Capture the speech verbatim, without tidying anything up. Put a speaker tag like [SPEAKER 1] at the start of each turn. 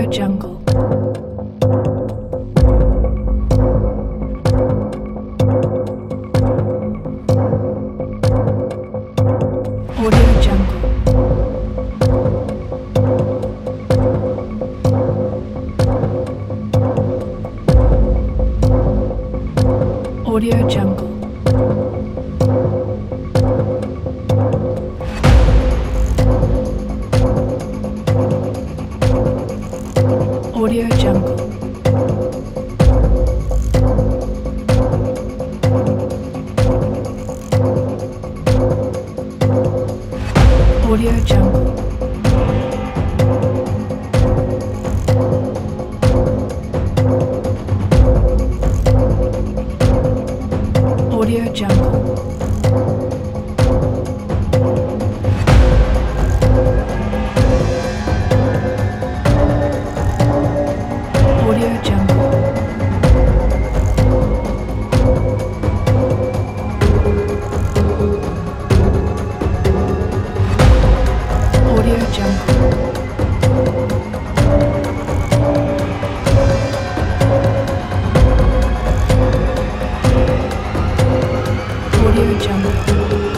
[SPEAKER 1] Jungle. Audio Jungle. Audio Jungle. Audio Jungle. Audio Jungle. Audio Jungle. Audio Jungle. Audio Jungle. Audio Jungle.